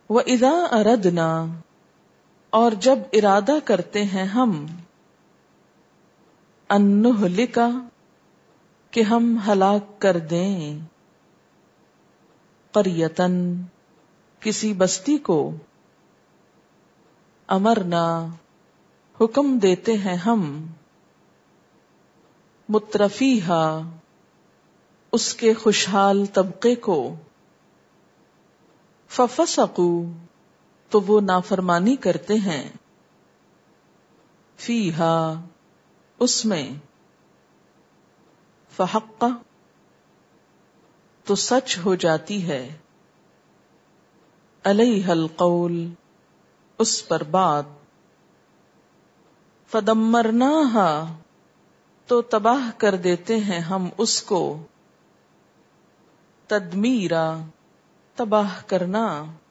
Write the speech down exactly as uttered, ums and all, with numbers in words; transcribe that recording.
وَإِذَا أَرَدْنَا، اور جب ارادہ کرتے ہیں ہم، أَن نُهْلِكَ، کہ ہم ہلاک کر دیں، قَرْيَةً، کسی بستی کو، امرنا، حکم دیتے ہیں ہم، مترفیہا، اس کے خوشحال طبقے کو، ففسقوا، تو وہ نافرمانی کرتے ہیں، فیہا، اس میں، فحق، تو سچ ہو جاتی ہے، علیہا القول، اس پر بات، فدمرناہا، تو تباہ کر دیتے ہیں ہم اس کو، تدمیرا، تباہ کرنا،